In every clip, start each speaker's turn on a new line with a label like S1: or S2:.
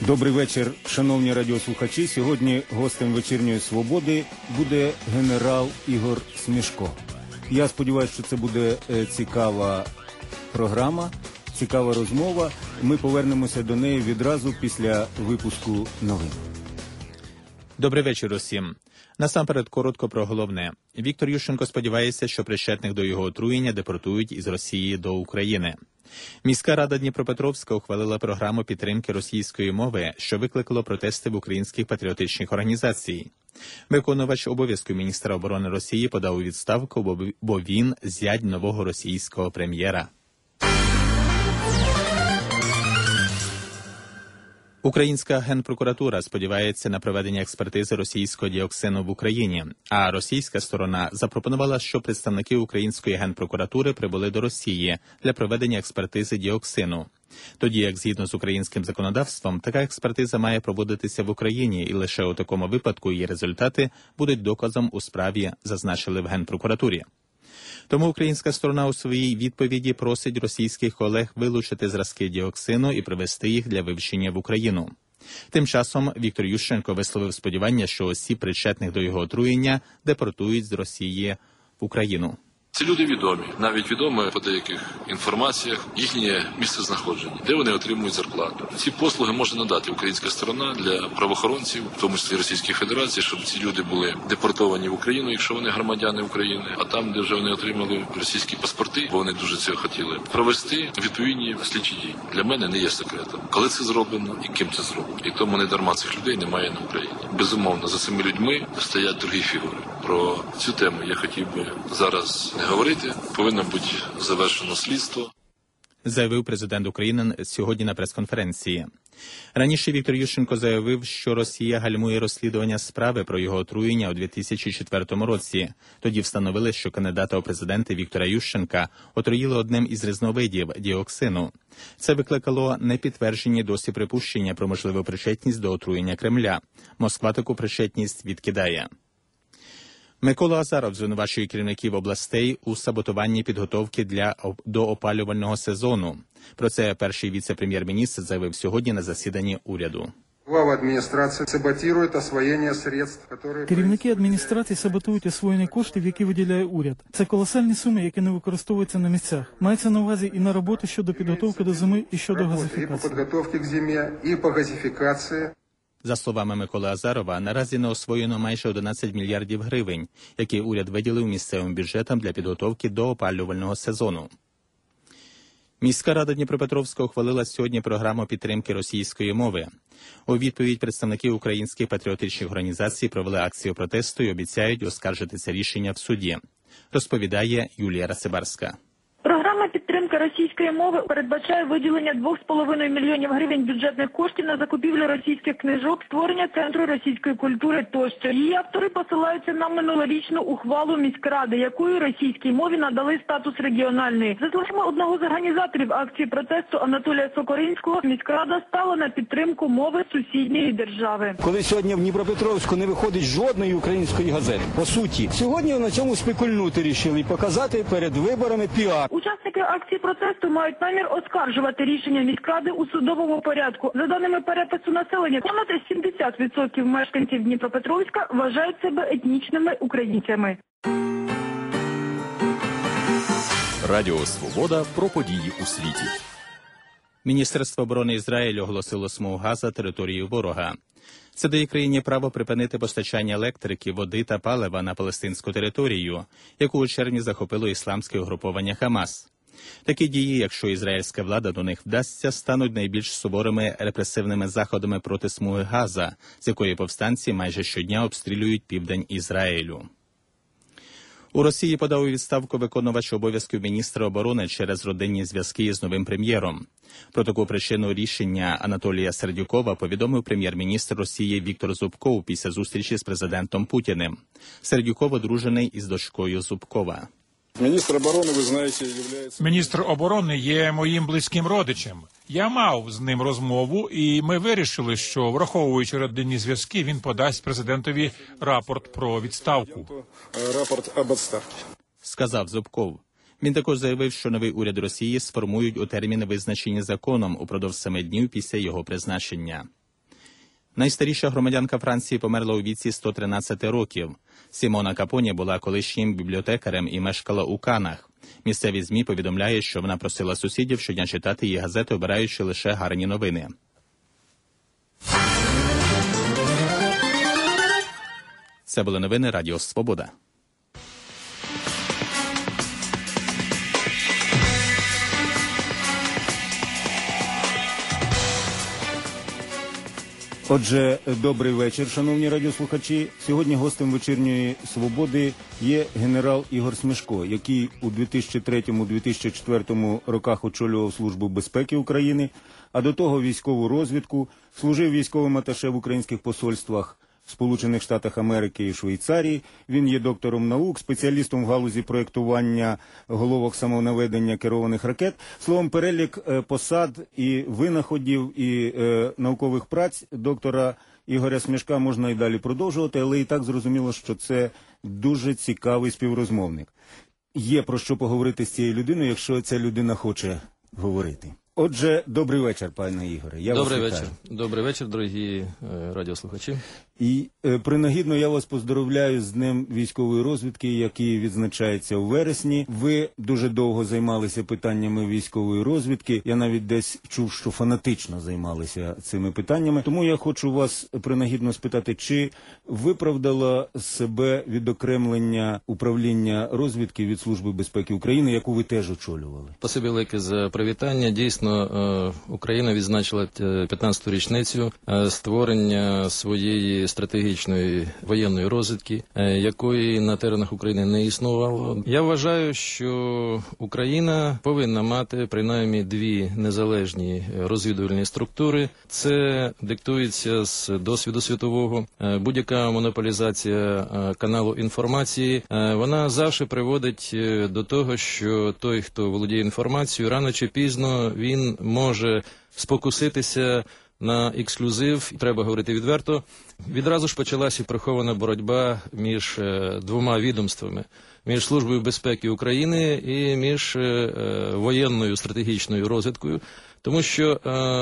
S1: Добрий вечір, шановні радіослухачі. Сьогодні гостем «Вечірньої Свободи» буде генерал Ігор Смішко. Я сподіваюся, що це буде цікава програма, цікава розмова. Ми повернемося до неї відразу після випуску новин.
S2: Добрий вечір усім. Насамперед, коротко про головне. Віктор Ющенко сподівається, що причетних до його отруєння депортують із Росії до України. Міська рада Дніпропетровська ухвалила програму підтримки російської мови, що викликало протести в українських патріотичних організацій. Виконувач обов'язків міністра оборони Росії подав у відставку, бо він зять нового російського прем'єра. Українська генпрокуратура сподівається на проведення експертизи російського діоксину в Україні, а російська сторона запропонувала, що представники української генпрокуратури прибули до Росії для проведення експертизи діоксину. Тоді, як згідно з українським законодавством, така експертиза має проводитися в Україні, і лише у такому випадку її результати будуть доказом у справі, зазначили в Генпрокуратурі. Тому українська сторона у своїй відповіді просить російських колег вилучити зразки діоксину і привезти їх для вивчення в Україну. Тим часом Віктор Ющенко висловив сподівання, що осіб, причетних до його отруєння, депортують з Росії в Україну.
S3: Ці люди відомі, навіть відомо по деяких інформаціях їхнє місце знаходження, де вони отримують зарплату. Ці послуги може надати українська сторона для правоохоронців, в тому числі Російської Федерації, щоб ці люди були депортовані в Україну, якщо вони громадяни України, а там, де вже вони отримали російські паспорти, бо вони дуже цього хотіли, провести відповідні слідчі дії. Для мене не є секретом, коли це зроблено і ким це зроблено. І тому не дарма цих людей немає на Україні. Безумовно, за цими людьми стоять другі фігури. Про цю тему я хотів би зараз не говорити. Повинно бути завершено слідство.
S2: Заявив президент України сьогодні на прес-конференції. Раніше Віктор Ющенко заявив, що Росія гальмує розслідування справи про його отруєння у 2004 році. Тоді встановили, що кандидата у президенти Віктора Ющенка отруїли одним із різновидів діоксину. Це викликало непідтверджені досі припущення про можливу причетність до отруєння Кремля. Москва таку причетність відкидає. Микола Азаров звинувачує керівників областей у саботуванні підготовки до опалювального сезону. Про це перший віце-прем'єр-міністр заявив сьогодні на засіданні уряду.
S4: Керівники адміністрації саботують освоєння коштів, які виділяє уряд. Це колосальні суми, які не використовуються на місцях. Мається на увазі і на роботу щодо підготовки до зими, і щодо газифікації.
S2: За словами Миколи Азарова, наразі не освоєно майже 11 мільярдів гривень, які уряд виділив місцевим бюджетам для підготовки до опалювального сезону. Міська рада Дніпропетровська ухвалила сьогодні програму підтримки російської мови. У відповідь представники українських патріотичних організацій провели акцію протесту і обіцяють оскаржити це рішення в суді. Розповідає Юлія Рацибарська.
S5: Програма підтримки російської мови передбачає виділення 2,5 мільйонів гривень бюджетних коштів на закупівлю російських книжок, створення Центру російської культури тощо. Її автори посилаються на минулорічну ухвалу міськради, якою російській мові надали статус регіональної. За словами одного з організаторів акції протесту Анатолія Сокоринського, міськрада стала на підтримку мови сусідньої держави.
S6: Коли сьогодні в Дніпропетровську не виходить жодної української газети, по суті, сьогодні на цьому спекульнути рішили і показати перед виборами піар.
S5: Учасники акції протесту мають намір оскаржувати рішення міськради у судовому порядку. За даними перепису населення, понад 70% мешканців Дніпропетровська вважають себе етнічними українцями.
S7: Радіо «Свобода» про події у світі.
S2: Міністерство оборони Ізраїлю оголосило смугу Газа територією ворога. Це дає країні право припинити постачання електрики, води та палива на палестинську територію, яку у червні захопило ісламське угруповання Хамас. Такі дії, якщо ізраїльська влада до них вдасться, стануть найбільш суворими репресивними заходами проти смуги Газа, з якої повстанці майже щодня обстрілюють південь Ізраїлю. У Росії подав у відставку виконувач обов'язків міністра оборони через родинні зв'язки з новим прем'єром. Про таку причину рішення Анатолія Сердюкова повідомив прем'єр-міністр Росії Віктор Зубков після зустрічі з президентом Путіним. Сердюков одружений із дочкою Зубкова.
S8: Міністр оборони є моїм близьким родичем. Я мав з ним розмову, і ми вирішили, що, враховуючи родинні зв'язки, він подасть президентові рапорт про відставку.
S2: Сказав Зубков. Він також заявив, що новий уряд Росії сформують у терміни, визначені законом, упродовж 7 днів після його призначення. Найстаріша громадянка Франції померла у віці 113 років. Сімона Капоні була колишнім бібліотекарем і мешкала у Канах. Місцеві ЗМІ повідомляють, що вона просила сусідів щодня читати її газети, обираючи лише гарні новини. Це були новини Радіо Свобода.
S1: Отже, добрий вечір, шановні радіослухачі. Сьогодні гостем вечірньої «Свободи» є генерал Ігор Смешко, який у 2003-2004 роках очолював Службу безпеки України, а до того військову розвідку, служив військовим аташе в українських посольствах в Сполучених Штатах Америки і Швейцарії. Він є доктором наук, спеціалістом в галузі проєктування головок самонаведення керованих ракет. Словом, перелік посад і винаходів, і наукових праць доктора Ігоря Смешка можна і далі продовжувати, але і так зрозуміло, що це дуже цікавий співрозмовник. Є про що поговорити з цією людиною, якщо ця людина хоче говорити. Отже, добрий вечір, пане Ігоре.
S9: Добрий вечір, дорогі радіослухачі.
S1: І принагідно я вас поздоровляю з Днем військової розвідки, який відзначається у вересні. Ви дуже довго займалися питаннями військової розвідки. Я навіть десь чув, що фанатично займалися цими питаннями. Тому я хочу вас принагідно спитати, чи виправдало себе відокремлення управління розвідки від Служби безпеки України, яку ви теж очолювали?
S9: Спасибі велике за привітання. Дійсно, Україна відзначила 15-ту річницю створення своєї стратегічної воєнної розвідки, якої на теренах України не існувало. Я вважаю, що Україна повинна мати принаймні дві незалежні розвідувальні структури. Це диктується з досвіду світового. Будь-яка монополізація каналу інформації, вона завжди приводить до того, що той, хто володіє інформацією, рано чи пізно він може спокуситися на ексклюзив, треба говорити відверто. Відразу ж почалася прихована боротьба між двома відомствами, між Службою безпеки України і між воєнною стратегічною розвідкою. Тому що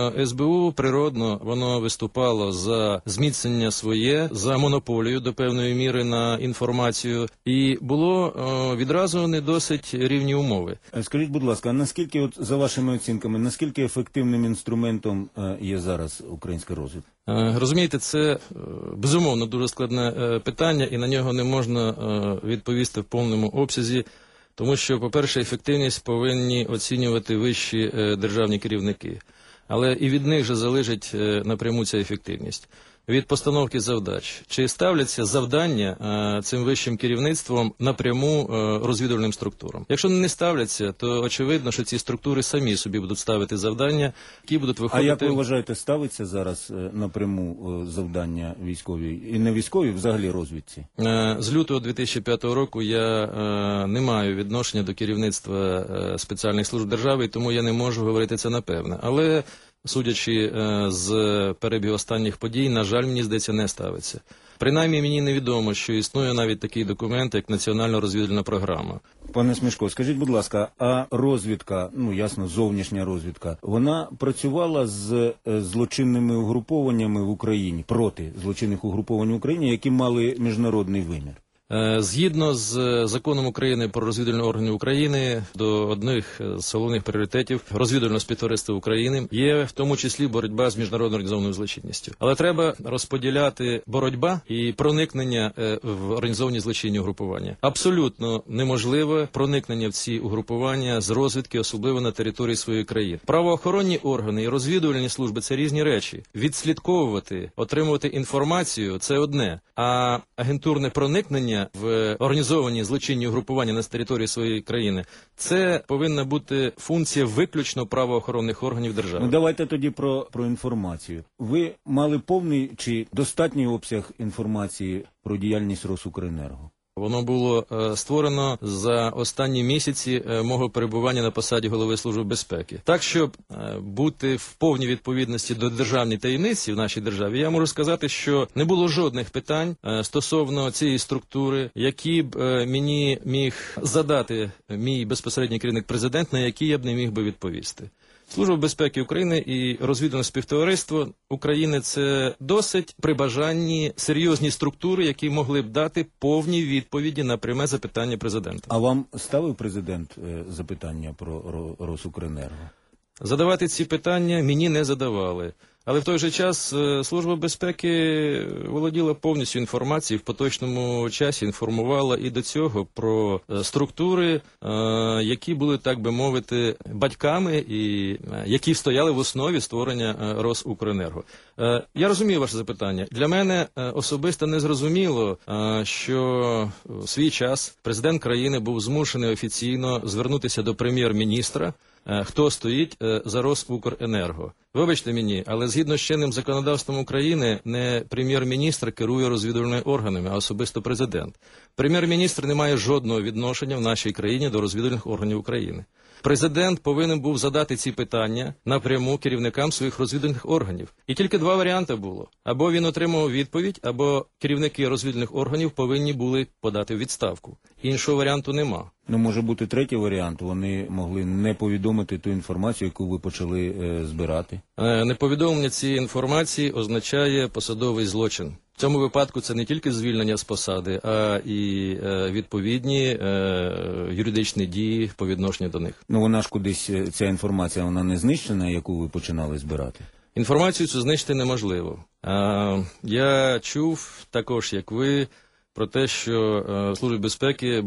S9: СБУ природно воно виступало за зміцнення своє, за монополію до певної міри на інформацію, і було відразу не досить рівні умови.
S1: Скажіть, будь ласка, наскільки, от за вашими оцінками, наскільки ефективним інструментом є зараз українська розвідка?
S9: Розумієте, це безумовно дуже складне питання, і на нього не можна відповісти в повному обсязі. Тому що, по-перше, ефективність повинні оцінювати вищі державні керівники. Але і від них же залежить напряму ця ефективність. Від постановки завдач. Чи ставляться завдання цим вищим керівництвом напряму розвідувальним структурам? Якщо не ставляться, то очевидно, що ці структури самі собі будуть ставити завдання, які будуть виходити...
S1: А як ви вважаєте, ставиться зараз напряму завдання військові і не військові, взагалі розвідці?
S9: З лютого 2005 року я не маю відношення до керівництва спеціальних служб держави, тому я не можу говорити це напевне. Але... Судячи з перебігу останніх подій, на жаль, мені здається, не ставиться. Принаймні, мені невідомо, що існує навіть такий документ, як Національна розвідувальна програма.
S1: Пане Смешко, скажіть, будь ласка, а розвідка, ясно, зовнішня розвідка, вона працювала з злочинними угрупованнями в Україні, проти злочинних угруповань в Україні, які мали міжнародний вимір?
S9: Згідно з законом України про розвідувальні органи України, до одних з головних пріоритетів розвідувального співтовариства України є в тому числі боротьба з міжнародною організованою злочинністю. Але треба розподіляти боротьба і проникнення в організовані злочинні угрупування. Абсолютно неможливе проникнення в ці угрупування з розвідки, особливо на території своєї країни. Правоохоронні органи і розвідувальні служби – це різні речі. Відслідковувати, отримувати інформацію – це одне, а агентурне проникнення в організовані злочинні угрупування на території своєї країни, це повинна бути функція виключно правоохоронних органів держави.
S1: Давайте тоді про інформацію. Ви мали повний чи достатній обсяг інформації про діяльність Росукренерго?
S9: Воно було створено за останні місяці мого перебування на посаді голови Служби безпеки. Так, щоб бути в повній відповідності до державної таємниці в нашій державі, я можу сказати, що не було жодних питань стосовно цієї структури, які б мені міг задати мій безпосередній керівник президент, на які я б не міг би відповісти. Служба безпеки України і розвідувальне співтовариство України – це досить при бажанні серйозні структури, які могли б дати повні відповіді на пряме запитання президента.
S1: А вам ставив президент запитання про Росукренерго?
S9: Задавати ці питання мені не задавали. Але в той же час Служба безпеки володіла повністю інформацією, в поточному часі інформувала і до цього про структури, які були, так би мовити, батьками і які стояли в основі створення Росукренерго. Я розумію ваше запитання. Для мене особисто не зрозуміло, що в свій час президент країни був змушений офіційно звернутися до прем'єр-міністра, хто стоїть за Росукренерго. Вибачте мені, але згідно з чинним законодавством України не прем'єр-міністр керує розвідувальними органами, а особисто президент. Прем'єр-міністр не має жодного відношення в нашій країні до розвідувальних органів України. Президент повинен був задати ці питання напряму керівникам своїх розвідувальних органів. І тільки два варіанти було. Або він отримав відповідь, або керівники розвідувальних органів повинні були подати відставку. Іншого варіанту нема.
S1: Ну, може бути третій варіант. Вони могли не повідомити ту інформацію, яку ви почали збирати.
S9: Неповідомлення цієї інформації означає посадовий злочин. В цьому випадку це не тільки звільнення з посади, а і відповідні юридичні дії по відношенню до них.
S1: Ну, вона ж кудись, ця інформація, вона не знищена, яку ви починали збирати?
S9: Інформацію цю знищити неможливо. Я чув також, як ви, про те, що в Службі безпеки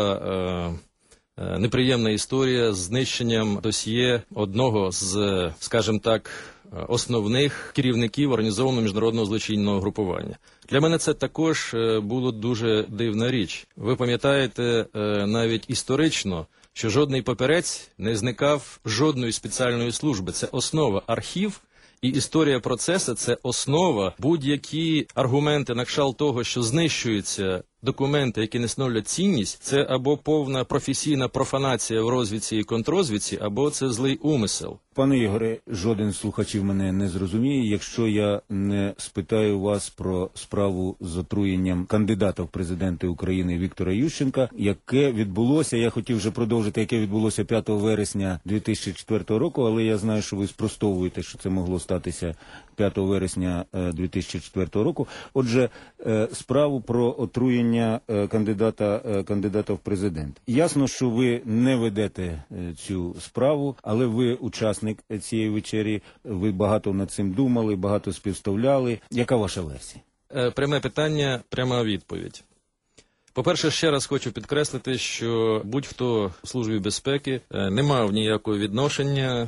S9: була неприємна історія з знищенням досьє одного з, скажімо так, основних керівників організованого міжнародного злочинного групування. Для мене це також було дуже дивна річ. Ви пам'ятаєте навіть історично, що жодний папірець не зникав жодної спеціальної служби. Це основа. Архів і історія процесу – це основа. Будь-які аргументи на кшталт того, що знищуються документи, які не становлять цінність, це або повна професійна профанація в розвідці і контррозвідці, або це злий умисел.
S1: Пане Ігоре, жоден з слухачів мене не зрозуміє, якщо я не спитаю вас про справу з отруєнням кандидата в президенти України Віктора Ющенка, яке відбулося, я хотів вже продовжити, яке відбулося 5 вересня 2004 року, але я знаю, що ви спростовуєте, що це могло статися 5 вересня 2004 року. Отже, справу про отруєння кандидата в президент. Ясно, що ви не ведете цю справу, але ви учасник цієї вечері, ви багато над цим думали, багато співставляли. Яка ваша версія?
S9: Пряме питання, пряма відповідь. По-перше, ще раз хочу підкреслити, що будь-хто в Службі безпеки не мав ніякого відношення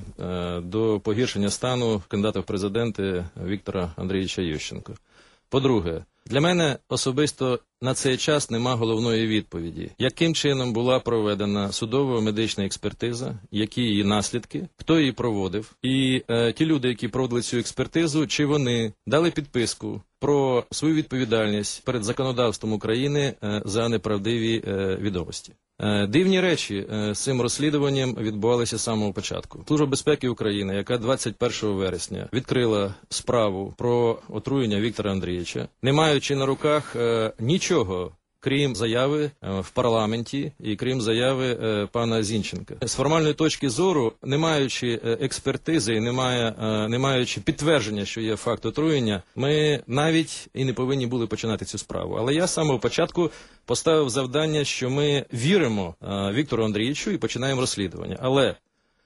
S9: до погіршення стану кандидата в президенти Віктора Андрійовича Ющенка. По-друге, для мене особисто на цей час нема головної відповіді. Яким чином була проведена судово-медична експертиза, які її наслідки, хто її проводив, і ті люди, які проводили цю експертизу, чи вони дали підписку про свою відповідальність перед законодавством України за неправдиві відомості. Дивні речі з цим розслідуванням відбувалися з самого початку. Служба безпеки України, яка 21 вересня відкрила справу про отруєння Віктора Андрійовича, не маючи на руках нічого, крім заяви в парламенті і крім заяви пана Зінченка. З формальної точки зору, не маючи експертизи і не маючи підтвердження, що є факт отруєння, ми навіть і не повинні були починати цю справу. Але я з самого початку поставив завдання, що ми віримо Віктору Андрійовичу і починаємо розслідування. Але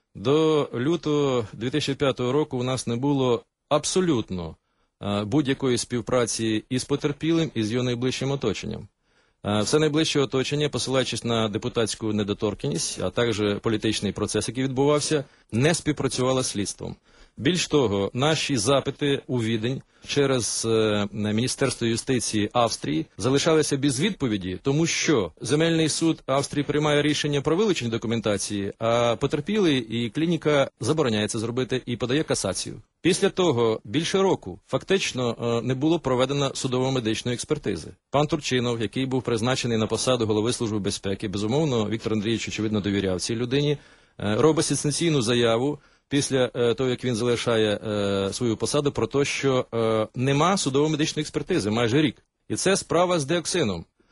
S9: до лютого 2005 року у нас не було абсолютно будь-якої співпраці із потерпілим, і з його найближчим оточенням. Все найближче оточення, посилаючись на депутатську недоторканність, а також політичний процес, який відбувався, не співпрацювало з слідством. Більш того, наші запити у Відень через Міністерство юстиції Австрії залишалися без відповіді, тому що Земельний суд Австрії приймає рішення про вилучення документації, а потерпілий і клініка забороняє це зробити і подає касацію. Після того більше року фактично не було проведено судово-медичної експертизи. Пан Турчинов, який був призначений на посаду голови Служби безпеки, безумовно, Віктор Андрійович, очевидно, довіряв цій людині, робить сенсаційну заяву після того, як він залишає свою посаду, про те, що нема судово-медичної експертизи майже рік. І це справа з діоксином.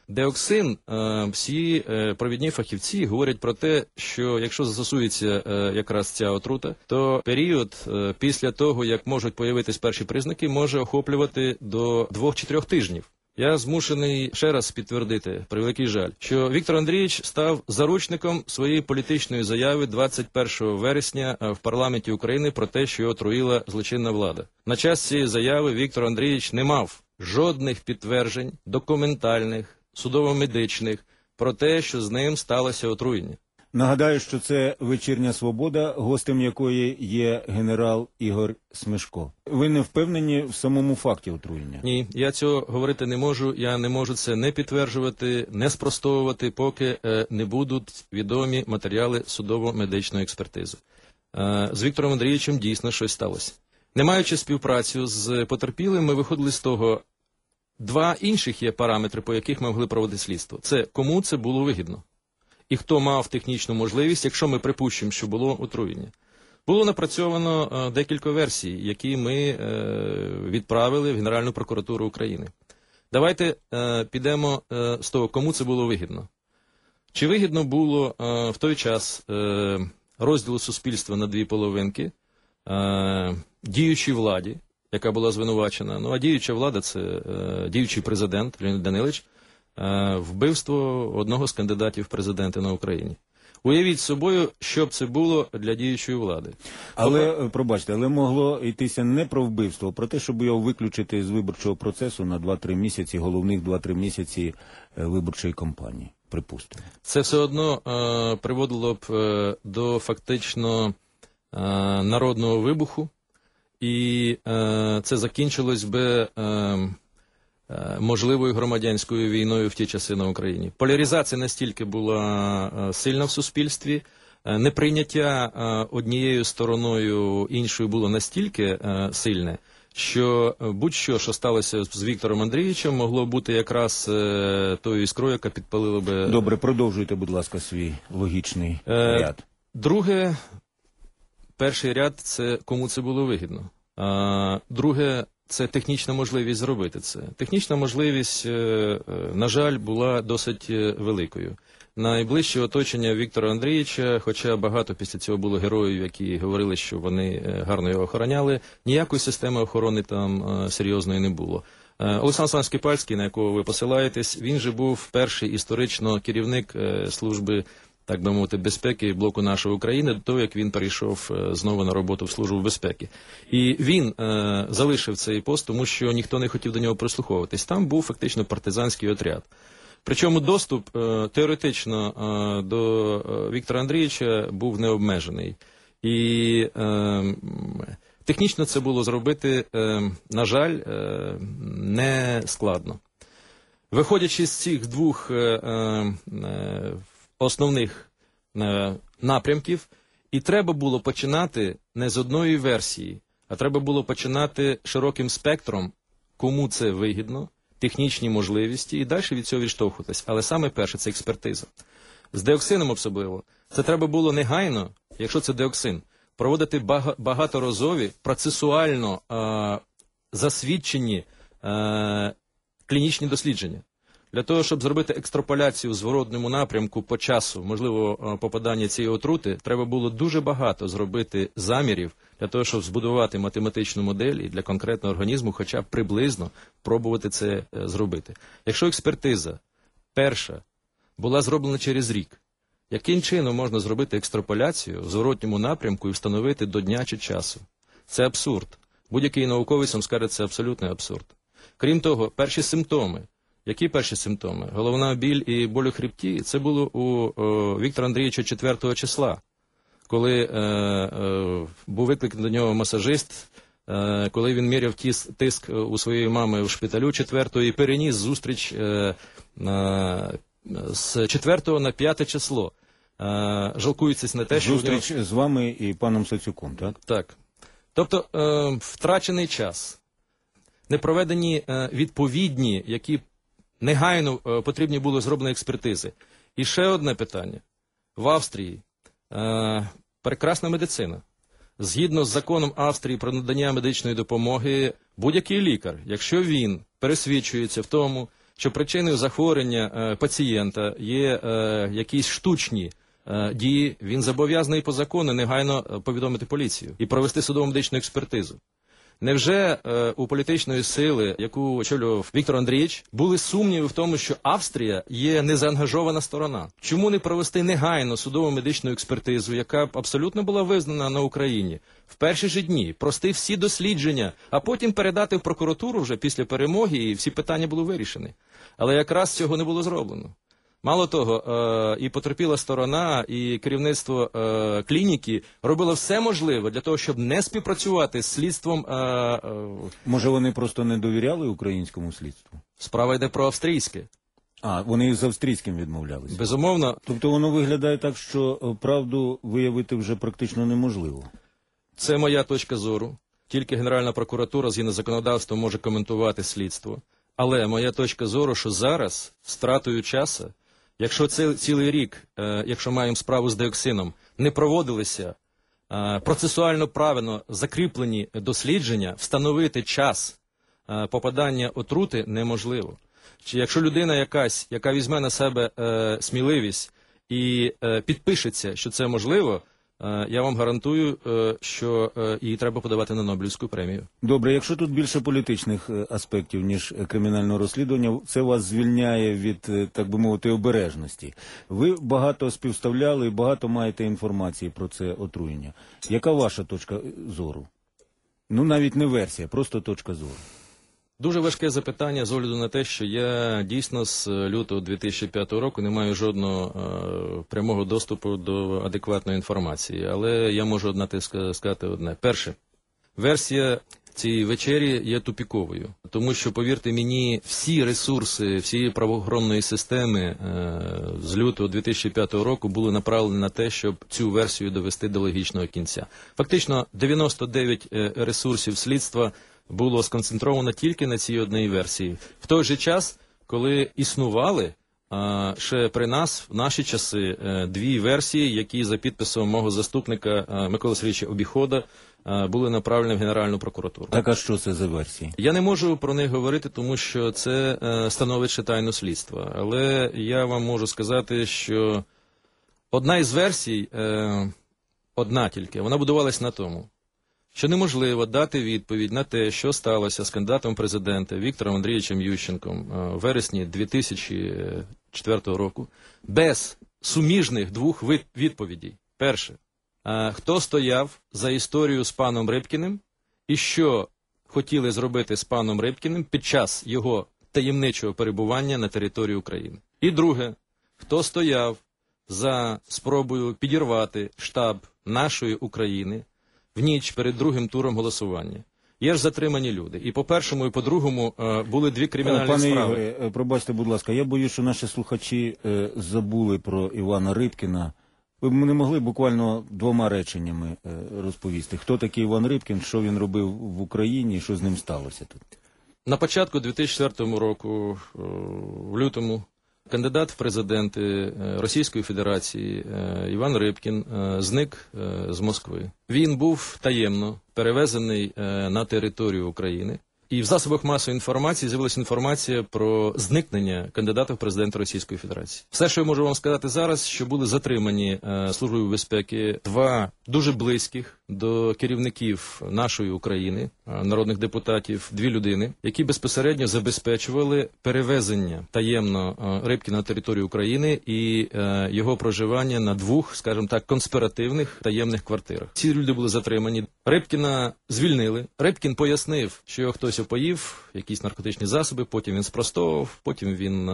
S9: Деоксин, всі провідні фахівці говорять про те, що якщо застосується якраз ця отрута, то період після того, як можуть появитись перші признаки, може охоплювати до 2 чи 3 тижнів. Я змушений ще раз підтвердити, при великий жаль, що Віктор Андрійович став заручником своєї політичної заяви 21 вересня в парламенті України про те, що його отруїла злочинна влада. На час цієї заяви Віктор Андрійович не мав жодних підтверджень, документальних, судово-медичних, про те, що з ним сталося отруєння.
S1: Нагадаю, що це «Вечірня Свобода», гостем якої є генерал Ігор Смешко. Ви не впевнені в самому факті отруєння?
S9: Ні, я цього говорити не можу, я не можу це не підтверджувати, не спростовувати, поки не будуть відомі матеріали судово-медичної експертизи. З Віктором Андрійовичем дійсно щось сталося. Не маючи співпрацю з потерпілим, ми виходили з того. 2 інших є параметри, по яких ми могли проводити слідство. Це кому це було вигідно. І хто мав технічну можливість, якщо ми припущимо, що було отруєння. Було напрацьовано декілька версій, які ми відправили в Генеральну прокуратуру України. Давайте підемо з того, кому це було вигідно. Чи вигідно було в той час розділу суспільства на 2 половинки, діючій владі, яка була звинувачена, ну а діюча влада – це діючий президент Леонід Данилович, вбивство одного з кандидатів в президенти на Україні. Уявіть собою, що б це було для діючої влади.
S1: Але, пробачте, але могло йтися не про вбивство, а про те, щоб його виключити з виборчого процесу на 2-3 місяці, головних 2-3 місяці виборчої кампанії, припустимо.
S9: Це все одно приводило б до фактично народного вибуху, і це закінчилось би можливою громадянською війною в ті часи на Україні. Поляризація настільки була сильна в суспільстві, неприйняття однією стороною іншою було настільки сильне, що будь-що, що сталося з Віктором Андрійовичем, могло бути якраз тою іскрою, яка підпалила би...
S1: Добре, продовжуйте, будь ласка, свій логічний ряд.
S9: Друге, перший ряд – це кому це було вигідно. Друге, це технічна можливість зробити це. Технічна можливість, на жаль, була досить великою. Найближче оточення Віктора Андрійовича, хоча багато після цього було героїв, які говорили, що вони гарно його охороняли, ніякої системи охорони там серйозної не було. Олександр Скипальський, на якого ви посилаєтесь, він же був перший історично керівник служби, так би мовити, безпеки блоку «Наша Україна», до того, як він перейшов знову на роботу в Службу безпеки. І він залишив цей пост, тому що ніхто не хотів до нього прислуховуватись. Там був фактично партизанський отряд. Причому доступ теоретично до Віктора Андрійовича був необмежений. І технічно це було зробити, на жаль, не складно. Виходячи з цих 2 основних напрямків, і треба було починати не з одної версії, а треба було починати широким спектром, кому це вигідно, технічні можливості, і далі від цього відштовхуватись. Але саме перше – це експертиза. З деоксином особливо. Це треба було негайно, якщо це деоксин, проводити багаторазові, процесуально засвідчені клінічні дослідження. Для того, щоб зробити екстраполяцію в зворотному напрямку по часу, можливо, попадання цієї отрути, треба було дуже багато зробити замірів для того, щоб збудувати математичну модель і для конкретного організму хоча б приблизно пробувати це зробити. Якщо експертиза перша була зроблена через рік, яким чином можна зробити екстраполяцію в зворотньому напрямку і встановити до дня чи часу? Це абсурд. Будь-який науковець вам скаже, це абсолютний абсурд. Крім того, перші симптоми. Які перші симптоми? Головна біль і боль у хребті – це було у Віктора Андрійовича 4 числа, коли був викликаний до нього масажист, коли він міряв тиск у своєї мами в шпиталю 4-го і переніс зустріч з 4 на 5 число. Жалкуючись на те, що...
S1: Зустріч з вами і паном Сацюком, так?
S9: Так. Тобто втрачений час, не проведені відповідні, які негайно потрібні були зроблені експертизи. І ще одне питання. В Австрії прекрасна медицина. Згідно з законом Австрії про надання медичної допомоги, будь-який лікар, якщо він пересвідчується в тому, що причиною захворювання пацієнта є якісь штучні дії, він зобов'язаний по закону негайно повідомити поліцію і провести судово-медичну експертизу. Невже у політичної сили, яку очолював Віктор Андрійович, були сумніви в тому, що Австрія є незаангажована сторона? Чому не провести негайно судово-медичну експертизу, яка б абсолютно була визнана на Україні? В перші ж дні прости всі дослідження, а потім передати в прокуратуру вже після перемоги, і всі питання були вирішені. Але якраз цього не було зроблено. Мало того, і потерпіла сторона, і керівництво клініки робило все можливе для того, щоб не співпрацювати з слідством.
S1: Може, вони просто не довіряли українському слідству?
S9: Справа йде про австрійське.
S1: А, вони з австрійським відмовлялися?
S9: Безумовно.
S1: Тобто воно виглядає так, що правду виявити вже практично неможливо? Це
S9: моя точка зору. Тільки Генеральна прокуратура згідно законодавства може коментувати слідство. Але моя точка зору, що зараз, стратою часу, якщо цілий рік, якщо маємо справу з діоксином, не проводилися процесуально правильно закріплені дослідження, встановити час попадання отрути неможливо. Чи якщо людина якась, яка візьме на себе сміливість і підпишеться, що це можливо, я вам гарантую, що її треба подавати на Нобелівську премію.
S1: Добре, якщо тут більше політичних аспектів, ніж кримінального розслідування, це вас звільняє від, так би мовити, обережності. Ви багато співставляли і багато маєте інформації про це отруєння. Яка ваша точка зору? Ну, навіть не версія, просто точка зору.
S9: Дуже важке запитання з огляду на те, що я дійсно з лютого 2005 року не маю жодного прямого доступу до адекватної інформації. Але я можу сказати одне. Перше, версія цієї вечері є тупіковою. Тому що, повірте мені, всі ресурси всієї правоохоронної системи з лютого 2005 року були направлені на те, щоб цю версію довести до логічного кінця. Фактично, 99 ресурсів слідства було сконцентровано тільки на цій одній версії. В той же час, коли існували ще при нас, в наші часи, дві версії, які за підписом мого заступника Миколи Сергійовича Обіхода були направлені в Генеральну прокуратуру.
S1: Так, а що це за версії?
S9: Я не можу про них говорити, тому що це становить ще тайну слідства. Але я вам можу сказати, що одна із версій, одна тільки, вона будувалась на тому, що неможливо дати відповідь на те, що сталося з кандидатом в президенти Віктором Андрійовичем Ющенком в вересні 2004 року, без суміжних двох відповідей. Перше, хто стояв за історію з паном Рибкіним і що хотіли зробити з паном Рибкіним під час його таємничого перебування на території України. І друге, хто стояв за спробою підірвати штаб нашої України в ніч перед другим туром голосування. Є ж затримані люди. І по першому, і по другому були дві кримінальні справи.
S1: Пане Ігоре, пробачте, будь ласка, я боюсь, що наші слухачі забули про Івана Рибкіна. Ви б не могли буквально двома реченнями розповісти, хто такий Іван Рибкін, що він робив в Україні, що з ним сталося тут?
S9: На початку 2004 року, в лютому, кандидат в президенти Російської Федерації Іван Рибкін зник з Москви. Він був таємно перевезений на територію України. І в засобах масової інформації з'явилася інформація про зникнення кандидата в президенти Російської Федерації. Все, що я можу вам сказати зараз, що були затримані Службою безпеки два дуже близьких до керівників нашої України, народних депутатів, дві людини, які безпосередньо забезпечували перевезення таємно Рибкіна на територію України і його проживання на двох, скажімо так, конспіративних таємних квартирах. Ці люди були затримані. Рибкіна звільнили. Рибкін пояснив, що його хтось опоїв, якісь наркотичні засоби, потім він спростовував, потім він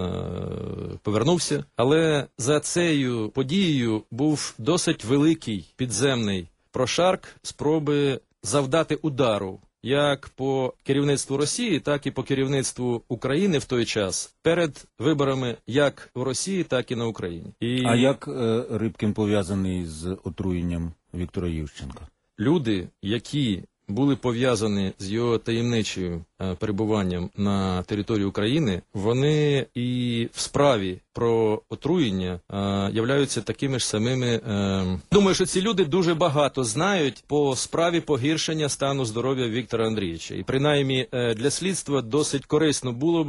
S9: повернувся. Але за цією подією був досить великий підземний прошарк спроби завдати удару як по керівництву Росії, так і по керівництву України в той час перед виборами як в Росії, так і на Україні.
S1: А як Рибкін пов'язаний з отруєнням Віктора Ющенка?
S9: Люди, які були пов'язані з його таємничим перебуванням на території України, вони і в справі про отруєння являються такими ж самими. Думаю, що ці люди дуже багато знають по справі погіршення стану здоров'я Віктора Андрійовича. І принаймні для слідства досить корисно було б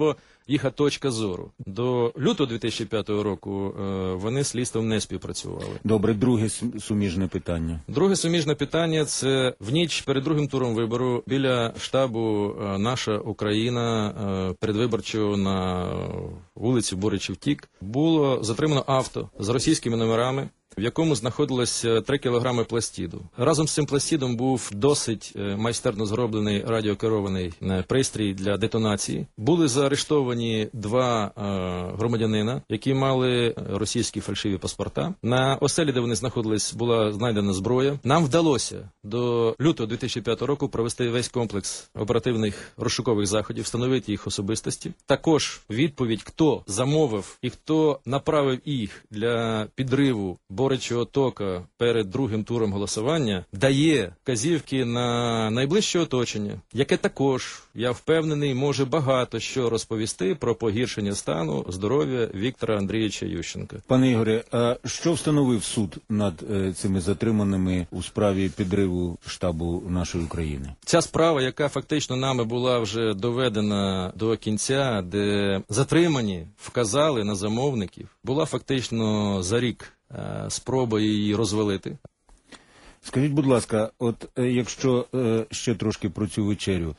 S9: їх точка зору. До лютого 2005 року вони з слідством не співпрацювали.
S1: Добре, друге суміжне питання.
S9: Друге суміжне питання – це в ніч перед другим туром вибору біля штабу «Наша Україна» передвиборчого на вулиці Боричів-Тік було затримано авто з російськими номерами, в якому знаходилося 3 кілограми пластиду. Разом з цим пластидом був досить майстерно зроблений радіокерований пристрій для детонації. Були заарештовані 2 громадянина, які мали російські фальшиві паспорта. На оселі, де вони знаходились, була знайдена зброя. Нам вдалося до лютого 2005 року провести весь комплекс оперативних розшукових заходів, встановити їх особистості. Також відповідь, хто замовив і хто направив їх для підриву Боричого тока перед другим туром голосування, дає вказівки на найближче оточення, яке також, я впевнений, може багато що розповісти про погіршення стану здоров'я Віктора Андрійовича Ющенка.
S1: Пане Ігоре, а що встановив суд над цими затриманими у справі підриву штабу «Нашої України»?
S9: Ця справа, яка фактично нами була вже доведена до кінця, де затримані вказали на замовників, була фактично за рік спроба її розвалити.
S1: Скажіть, будь ласка, от якщо ще трошки про цю вечерю,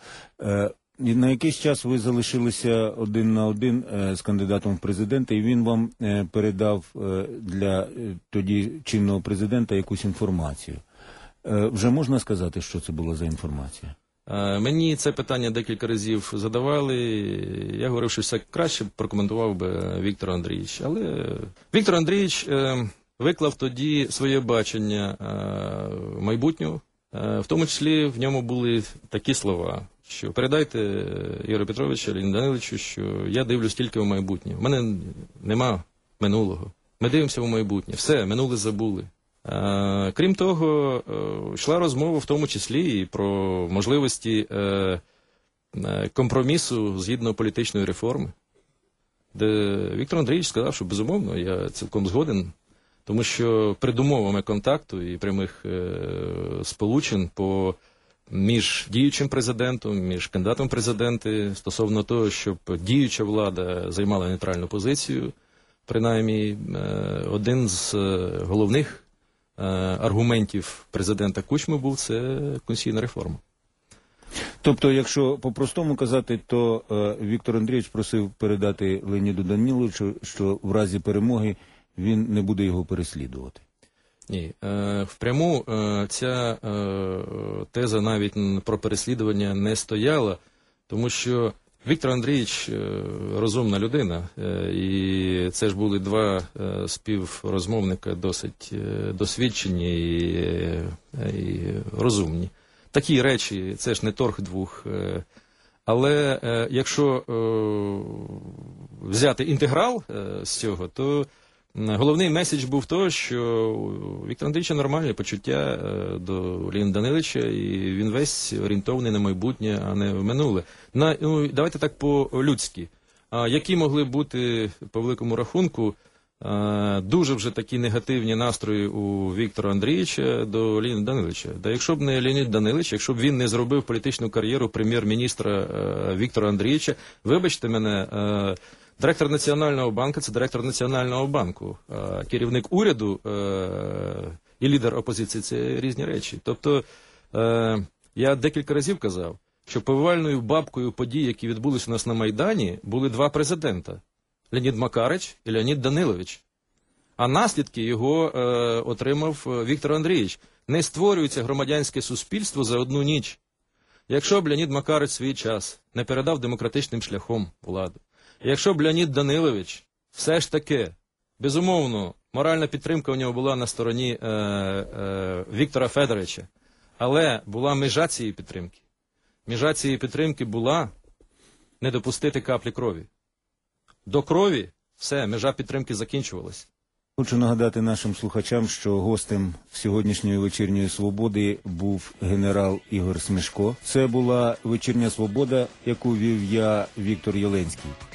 S1: на якийсь час ви залишилися 1 на 1 з кандидатом в президенти, і він вам передав для тоді чинного президента якусь інформацію. Вже можна сказати, що це була за інформація?
S9: Мені це питання декілька разів задавали. Я говорив, що все краще прокоментував би Віктор Андрійович. Але Віктор Андрійович виклав тоді своє бачення майбутнього. В тому числі в ньому були такі слова, що передайте Ігорю Петровичу, Леоніду Даниловичу, що я дивлюсь тільки в майбутнє. У мене нема минулого. Ми дивимося в майбутнє. Все, минуле забули. Крім того, йшла розмова в тому числі і про можливості компромісу згідно політичної реформи, де Віктор Андрійович сказав, що безумовно, я цілком згоден, тому що передумовами контакту і прямих сполучень між діючим президентом, між кандидатом в президенти стосовно того, щоб діюча влада займала нейтральну позицію, принаймні один з головних аргументів президента Кучми був це конституційна реформа.
S1: Тобто, якщо по-простому казати, то Віктор Андрійович просив передати Леоніду Даниловичу, що в разі перемоги він не буде його переслідувати.
S9: Ні, впряму ця теза навіть про переслідування не стояла, тому що Віктор Андрійович розумна людина, і це ж були 2 співрозмовника досить досвідчені і розумні. Такі речі, це ж не торг 2. Але якщо взяти інтеграл з цього, то головний меседж був той, що у Віктора Андрійовича нормальне почуття до Леоніда Даниловича, і він весь орієнтований на майбутнє, а не в минуле. Давайте так по-людськи. Які могли бути, по великому рахунку, дуже вже такі негативні настрої у Віктора Андрійовича до Леоніда Даниловича? Да якщо б не Леонід Данилович, якщо б він не зробив політичну кар'єру прем'єр-міністра Віктора Андрійовича, вибачте мене, директор Національного банку – це директор Національного банку, а керівник уряду і лідер опозиції – це різні речі. Тобто, я декілька разів казав, що повивальною бабкою подій, які відбулися у нас на Майдані, були 2 президента – Леонід Макарич і Леонід Данилович. А наслідки його отримав Віктор Андрійович. Не створюється громадянське суспільство за одну ніч. Якщо б Леонід Макарич свій час не передав демократичним шляхом владу, якщо б Леонід Данилович все ж таки, безумовно, моральна підтримка у нього була на стороні Віктора Федоровича, але була межа цієї підтримки. Межа цієї підтримки була не допустити каплі крові. До крові все, межа підтримки закінчувалась.
S1: Хочу нагадати нашим слухачам, що гостем сьогоднішньої вечірньої «Свободи» був генерал Ігор Смішко. Це була вечірня «Свобода», яку вів я, Віктор Єленський.